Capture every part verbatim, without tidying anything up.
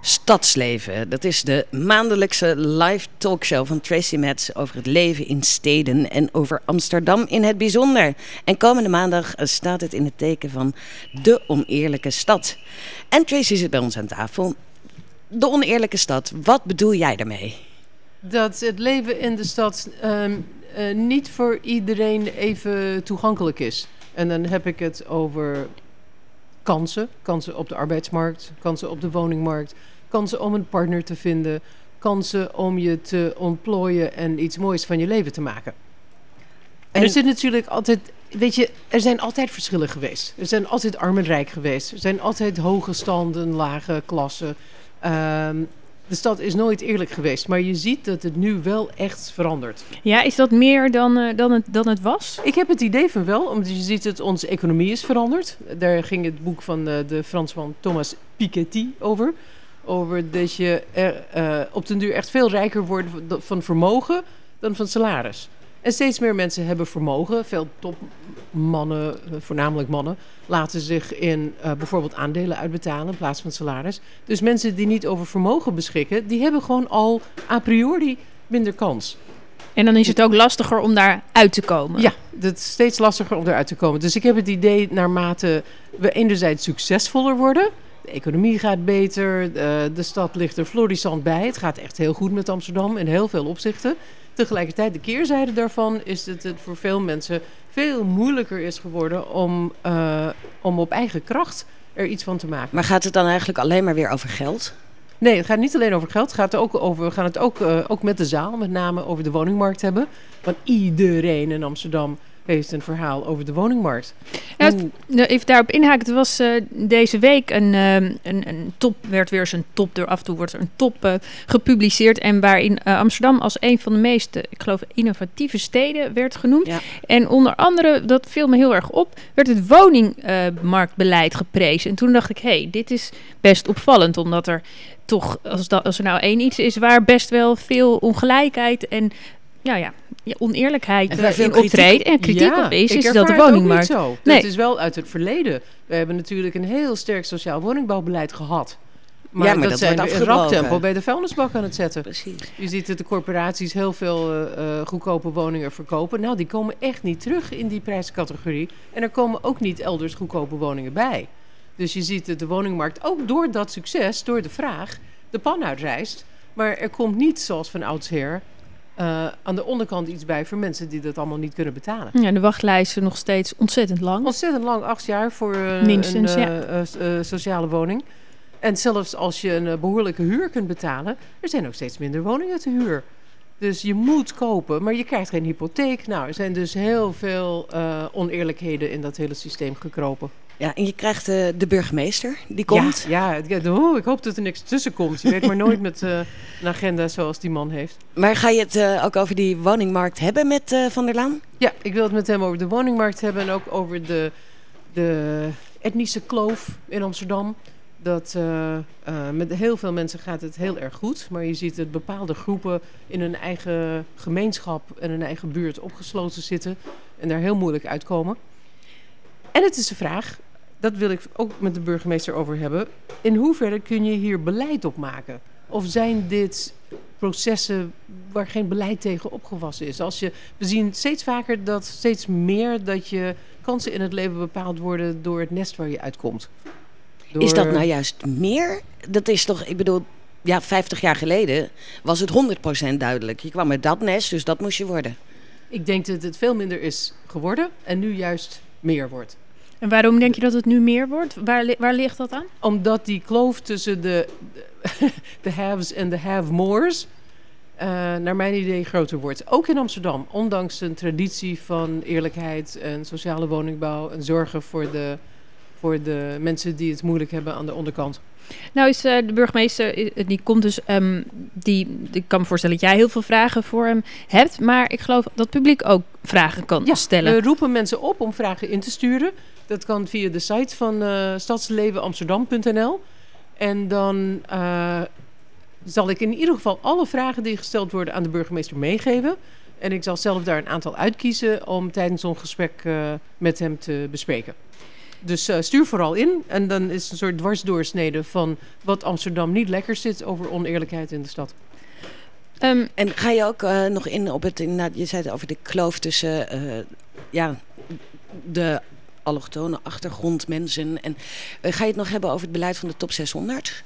Stadsleven, dat is de maandelijkse live talkshow van Tracy Metz over het leven in steden en over Amsterdam in het bijzonder. En komende maandag staat het in het teken van de oneerlijke stad. En Tracy zit bij ons aan tafel. De oneerlijke stad, wat bedoel jij daarmee? Dat het leven in de stad um, uh, niet voor iedereen even toegankelijk is. En dan heb ik het over kansen. Kansen op de arbeidsmarkt, kansen op de woningmarkt, kansen om een partner te vinden, kansen om je te ontplooien en iets moois van je leven te maken. En, en er zit natuurlijk altijd, weet je, er zijn altijd verschillen geweest. Er zijn altijd arm en rijk geweest. Er zijn altijd hoge standen, lage klassen. Um, de stad is nooit eerlijk geweest, maar je ziet dat het nu wel echt verandert. Ja, is dat meer dan, uh, dan, het, dan het was? Ik heb het idee van wel, omdat je ziet dat onze economie is veranderd. Daar ging het boek van uh, de Fransman Thomas Piketty over. Over dat je er, uh, op den duur echt veel rijker wordt van vermogen dan van salaris. En steeds meer mensen hebben vermogen. Veel topmannen, voornamelijk mannen, laten zich in uh, bijvoorbeeld aandelen uitbetalen in plaats van salaris. Dus mensen die niet over vermogen beschikken, die hebben gewoon al a priori minder kans. En dan is het ook lastiger om daar uit te komen. Ja, het is steeds lastiger om eruit te komen. Dus ik heb het idee, naarmate we enerzijds succesvoller worden, de economie gaat beter, de, de stad ligt er florissant bij. Het gaat echt heel goed met Amsterdam in heel veel opzichten. Tegelijkertijd, de keerzijde daarvan is dat het voor veel mensen veel moeilijker is geworden om, uh, om op eigen kracht er iets van te maken. Maar gaat het dan eigenlijk alleen maar weer over geld? Nee, het gaat niet alleen over geld. Het gaat ook over, we gaan het ook, uh, ook met de zaal, met name over de woningmarkt hebben. Want iedereen in Amsterdam heeft een verhaal over de woningmarkt. Nou, het, even daarop inhaken. Het was uh, deze week een, uh, een, een top, werd weer eens een top, er af en toe wordt er een top uh, gepubliceerd. En waarin uh, Amsterdam als een van de meest, uh, ik geloof, innovatieve steden werd genoemd. Ja. En onder andere, dat viel me heel erg op, werd het woningmarktbeleid uh, geprezen. En toen dacht ik, hé, hey, dit is best opvallend, omdat er toch, als, dat, als er nou één iets is waar best wel veel ongelijkheid en ja, ja, ja, oneerlijkheid en uh, in optreedt en kritiek ja, op is, is dat de woningmarkt. Zo. Nee. Dat is wel uit het verleden. We hebben natuurlijk een heel sterk sociaal woningbouwbeleid gehad. Maar, ja, maar dat, dat zijn we in rap tempo bij de vuilnisbak aan het zetten. Precies. Je ziet dat de corporaties heel veel uh, uh, goedkope woningen verkopen. Nou, die komen echt niet terug in die prijscategorie. En er komen ook niet elders goedkope woningen bij. Dus je ziet dat de woningmarkt ook door dat succes, door de vraag, de pan uitrijst. Maar er komt niet, zoals van oudsher, Uh, aan de onderkant iets bij voor mensen die dat allemaal niet kunnen betalen. Ja, de wachtlijsten nog steeds ontzettend lang. Ontzettend lang, acht jaar voor uh, Minstens, een uh, ja. uh, uh, sociale woning. En zelfs als je een uh, behoorlijke huur kunt betalen, er zijn ook steeds minder woningen te huur. Dus je moet kopen, maar je krijgt geen hypotheek. Nou, er zijn dus heel veel uh, oneerlijkheden in dat hele systeem gekropen. Ja, en je krijgt uh, de burgemeester, die komt. Ja, ja, ja oh, ik hoop dat er niks tussen komt. Je weet maar nooit met uh, een agenda zoals die man heeft. Maar ga je het uh, ook over die woningmarkt hebben met uh, Van der Laan? Ja, ik wil het met hem over de woningmarkt hebben en ook over de, de etnische kloof in Amsterdam. Dat uh, uh, met heel veel mensen gaat het heel erg goed. Maar je ziet dat bepaalde groepen in hun eigen gemeenschap en hun eigen buurt opgesloten zitten. En daar heel moeilijk uitkomen. En het is de vraag, dat wil ik ook met de burgemeester over hebben. In hoeverre kun je hier beleid op maken? Of zijn dit processen waar geen beleid tegen opgewassen is? Als je, we zien steeds vaker dat steeds meer dat je kansen in het leven bepaald worden door het nest waar je uitkomt. Door... Is dat nou juist meer? Dat is toch, ik bedoel, ja, vijftig jaar geleden was het honderd procent duidelijk. Je kwam met dat nest, dus dat moest je worden. Ik denk dat het veel minder is geworden en nu juist meer wordt. En waarom denk je dat het nu meer wordt? Waar, waar ligt dat aan? Omdat die kloof tussen de, de, de haves en de have-mores uh, naar mijn idee groter wordt. Ook in Amsterdam, ondanks een traditie van eerlijkheid en sociale woningbouw en zorgen voor de, voor de mensen die het moeilijk hebben aan de onderkant. Nou is uh, de burgemeester, die komt dus, um, die, ik kan me voorstellen dat jij heel veel vragen voor hem hebt, maar ik geloof dat het publiek ook vragen kan ja, stellen. We roepen mensen op om vragen in te sturen. Dat kan via de site van uh, stadsleven amsterdam punt n l. En dan uh, zal ik in ieder geval alle vragen die gesteld worden aan de burgemeester meegeven. En ik zal zelf daar een aantal uitkiezen om tijdens ons gesprek uh, met hem te bespreken. Dus uh, stuur vooral in. En dan is het een soort dwarsdoorsnede van wat Amsterdam niet lekker zit over oneerlijkheid in de stad. Um, En ga je ook uh, nog in op het, inderdaad, je zei het over de kloof tussen uh, ja, de allochtone achtergrondmensen. En uh, ga je het nog hebben over het beleid van de top zeshonderd?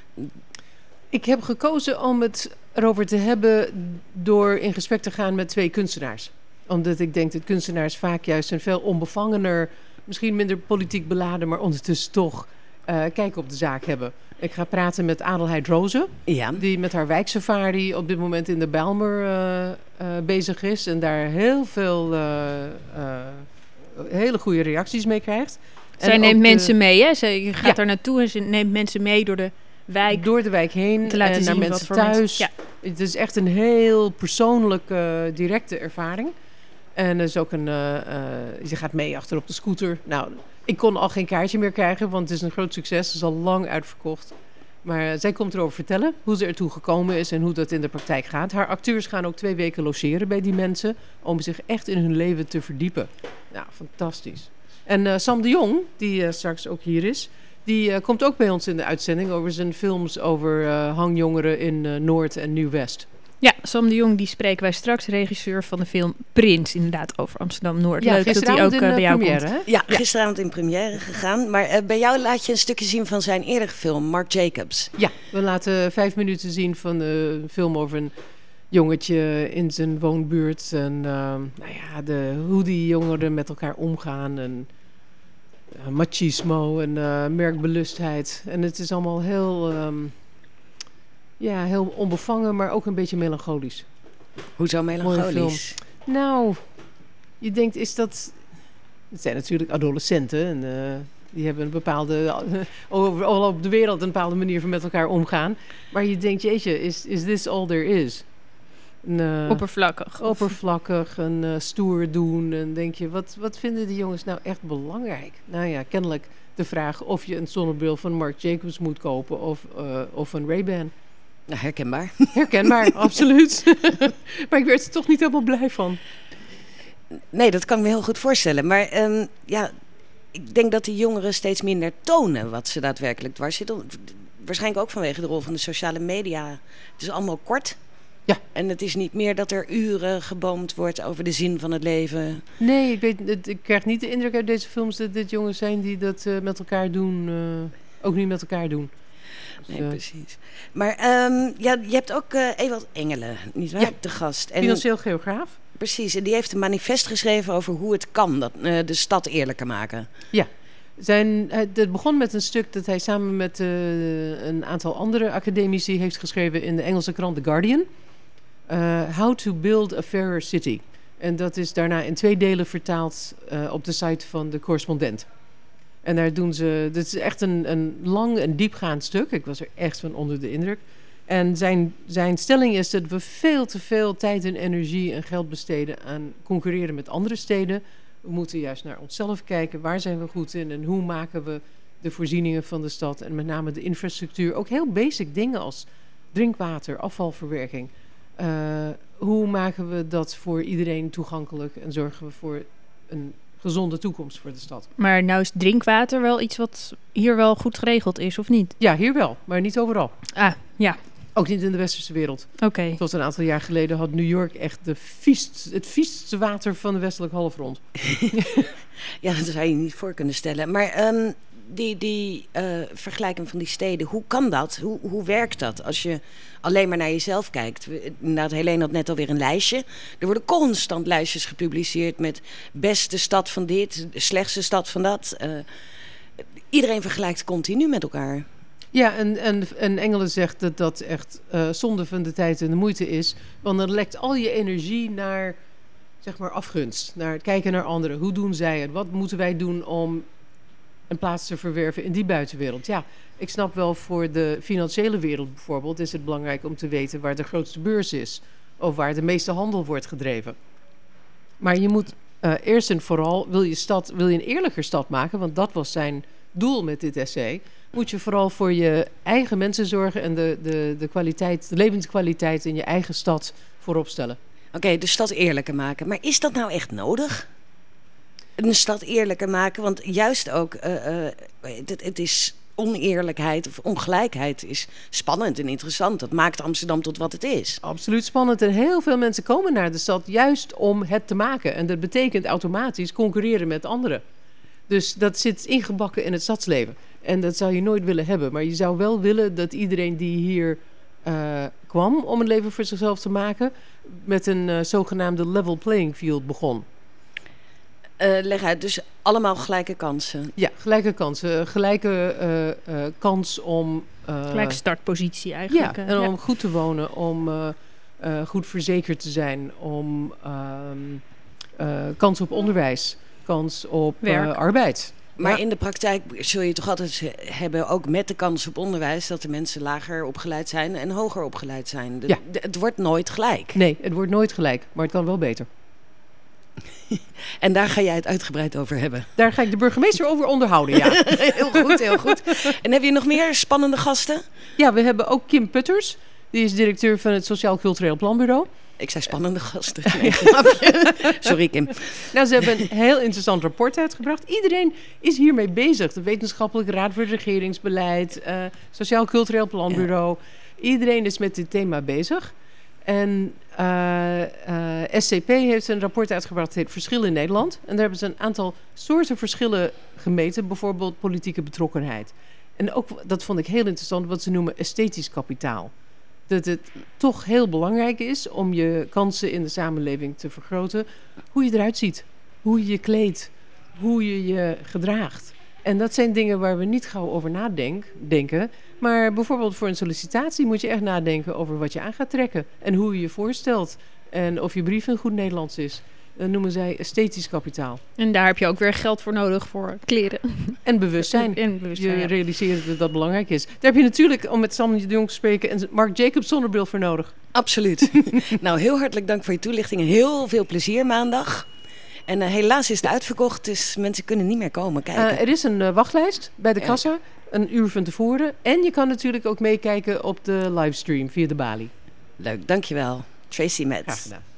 Ik heb gekozen om het erover te hebben door in gesprek te gaan met twee kunstenaars. Omdat ik denk dat kunstenaars vaak juist een veel onbevangener, misschien minder politiek beladen, maar ondertussen toch uh, kijk op de zaak hebben. Ik ga praten met Adelheid Rozen, Ja. die met haar wijksafari op dit moment in de Bijlmer uh, uh, bezig is. En daar heel veel uh, uh, hele goede reacties mee krijgt. zij En neemt ook de- mensen mee, hè? Ze je gaat Ja. daar naartoe en ze neemt mensen mee door de wijk. door de wijk heen te laten en naar zien wat mensen voor thuis. mensen- Het is echt een heel persoonlijke, directe ervaring. En er is ook een, uh, uh, je gaat mee achter op de scooter. Nou, ik kon al geen kaartje meer krijgen, want het is een groot succes. Het is al lang uitverkocht. Maar uh, zij komt erover vertellen hoe ze ertoe gekomen is en hoe dat in de praktijk gaat. Haar acteurs gaan ook twee weken logeren bij die mensen om zich echt in hun leven te verdiepen. Nou, fantastisch. En uh, Sam de Jong, die uh, straks ook hier is, die uh, komt ook bij ons in de uitzending over zijn films over uh, hangjongeren in uh, Noord en Nieuw-West. Ja, Sam de Jong, die spreken wij straks, regisseur van de film Prins, inderdaad, over Amsterdam-Noord. Leuk dat hij ook in uh, uh, bij jou première, komt. hè? Ja, gisteravond in première gegaan. Maar uh, bij jou laat je een stukje zien van zijn eerdere film, Marc Jacobs. Ja, we laten vijf minuten zien van uh, een film over een jongetje in zijn woonbuurt. En uh, nou ja, de, hoe die jongeren met elkaar omgaan. En uh, machismo en uh, merkbelustheid. En het is allemaal heel, um, ja, heel onbevangen, maar ook een beetje melancholisch. Hoezo melancholisch? Nou, je denkt, is dat... Het zijn natuurlijk adolescenten en uh, die hebben een bepaalde... overal op de wereld een bepaalde manier van met elkaar omgaan. Maar je denkt, jeetje, is, is this all there is? En, uh, Oppervlakkig. oppervlakkig en uh, stoer doen. En denk je, wat, wat vinden die jongens nou echt belangrijk? Nou ja, kennelijk de vraag of je een zonnebril van Marc Jacobs moet kopen of, uh, of een Ray-Ban. Nou, herkenbaar. Herkenbaar, absoluut. Maar ik werd er toch niet helemaal blij van. Nee, dat kan ik me heel goed voorstellen. Maar um, ja, ik denk dat die jongeren steeds minder tonen wat ze daadwerkelijk dwars zitten. Waarschijnlijk ook vanwege de rol van de sociale media. Het is allemaal kort. Ja. En het is niet meer dat er uren geboomd wordt over de zin van het leven. Nee, ik, weet, het- ik krijg niet de indruk uit deze films dat dit jongens zijn die dat uh, met elkaar doen. Uh, ook niet met elkaar doen. Dus, Nee, uh, precies. Maar um, ja, je hebt ook uh, Ewald Engelen, niet waar? Ja. De gast. En, financieel geograaf. precies, en die heeft een manifest geschreven over hoe het kan dat, uh, de stad eerlijker maken. Zijn, het begon met een stuk dat hij samen met uh, een aantal andere academici heeft geschreven in de Engelse krant The Guardian. Uh, How to Build a Fairer City. En dat is daarna in twee delen vertaald uh, op de site van de correspondent. En daar doen ze... Dit is echt een, een lang en diepgaand stuk. Ik was er echt van onder de indruk. En zijn, zijn stelling is dat we veel te veel tijd en energie en geld besteden aan concurreren met andere steden. We moeten juist naar onszelf kijken. Waar zijn we goed in en hoe maken we de voorzieningen van de stad en met name de infrastructuur. Ook heel basic dingen als drinkwater, afvalverwerking. Uh, hoe maken we dat voor iedereen toegankelijk en zorgen we voor een gezonde toekomst voor de stad? Maar nou is drinkwater wel iets wat hier wel goed geregeld is, of niet? Ja, hier wel, maar niet overal. Ah, ja, Ook niet in de westerse wereld. oké. Tot een aantal jaar geleden had New York echt de viest, het vieste water van de westelijk halfrond. Ja, dat zou je niet voor kunnen stellen. Maar um, die, die uh, vergelijking van die steden, hoe kan dat? Hoe, hoe werkt dat als je alleen maar naar jezelf kijkt? We- Inderdaad, Helene had net alweer een lijstje. Er worden constant lijstjes gepubliceerd met beste stad van dit, slechtste stad van dat. Uh, iedereen vergelijkt continu met elkaar. Ja, en, en, en Engelen zegt dat dat echt uh, zonde van de tijd en de moeite is. Want dan lekt al je energie naar, zeg maar, afgunst. Naar het kijken naar anderen. Hoe doen zij het? Wat moeten wij doen om een plaats te verwerven in die buitenwereld? Ja, ik snap wel, voor de financiële wereld bijvoorbeeld is het belangrijk om te weten waar de grootste beurs is. Of waar de meeste handel wordt gedreven. Maar je moet uh, eerst en vooral, wil je, stad, wil je een eerlijker stad maken, want dat was zijn doel met dit essay, moet je vooral voor je eigen mensen zorgen en de, de, de, kwaliteit, de levenskwaliteit in je eigen stad voorop stellen. Oké, de stad eerlijker maken. Maar is dat nou echt nodig? een stad eerlijker maken. Want juist ook, uh, uh, het, het is oneerlijkheid of ongelijkheid is spannend en interessant. Dat maakt Amsterdam tot wat het is. Absoluut spannend. En heel veel mensen komen naar de stad juist om het te maken. En dat betekent automatisch concurreren met anderen. Dus dat zit ingebakken in het stadsleven. En dat zou je nooit willen hebben. Maar je zou wel willen dat iedereen die hier uh, kwam om een leven voor zichzelf te maken, met een uh, zogenaamde level playing field begon. Uh, leg uit, dus allemaal gelijke kansen. Ja, gelijke kansen. Gelijke uh, uh, kans om... Uh, Gelijke startpositie eigenlijk. Ja, uh, en ja. om goed te wonen, om uh, uh, goed verzekerd te zijn, om uh, uh, kans op onderwijs, kans op uh, arbeid. Maar ja. in de praktijk zul je toch altijd hebben, ook met de kans op onderwijs, dat de mensen lager opgeleid zijn en hoger opgeleid zijn. De, ja. de, het wordt nooit gelijk. Nee, het wordt nooit gelijk, maar het kan wel beter. En daar ga jij het uitgebreid over hebben. Daar ga ik de burgemeester over onderhouden, ja. Heel goed, heel goed. En heb je nog meer spannende gasten? Ja, we hebben ook Kim Putters. Die is directeur van het Sociaal Cultureel Planbureau. Ik zei spannende gasten. Nee, sorry, Kim. Nou, ze hebben een heel interessant rapport uitgebracht. Iedereen is hiermee bezig. De Wetenschappelijke Raad voor Regeringsbeleid, uh, Sociaal Cultureel Planbureau. Ja. Iedereen is met dit thema bezig. En uh, uh, S C P heeft een rapport uitgebracht, het heet Verschil in Nederland. En daar hebben ze een aantal soorten verschillen gemeten, bijvoorbeeld politieke betrokkenheid. En ook, dat vond ik heel interessant, wat ze noemen esthetisch kapitaal. Dat het toch heel belangrijk is om je kansen in de samenleving te vergroten. Hoe je eruit ziet, hoe je je kleedt, hoe je je gedraagt. En dat zijn dingen waar we niet gauw over nadenken. Maar bijvoorbeeld voor een sollicitatie moet je echt nadenken over wat je aan gaat trekken. En hoe je je voorstelt. En of je brief in goed Nederlands is. Dat noemen zij esthetisch kapitaal. En daar heb je ook weer geld voor nodig voor kleren. En bewustzijn. En bewustzijn, je ja. realiseert dat dat belangrijk is. Daar heb je natuurlijk, om met Sam de Jong te spreken, en Mark Jacobs zonnebril voor nodig. Absoluut. Nou, heel hartelijk dank voor je toelichting. En heel veel plezier maandag. En uh, helaas is het uitverkocht, dus mensen kunnen niet meer komen kijken. Uh, er is een uh, wachtlijst bij de kassa, ja. Een uur van tevoren. En je kan natuurlijk ook meekijken op de livestream via de balie. Leuk, dankjewel. Tracy Metz. Graag gedaan.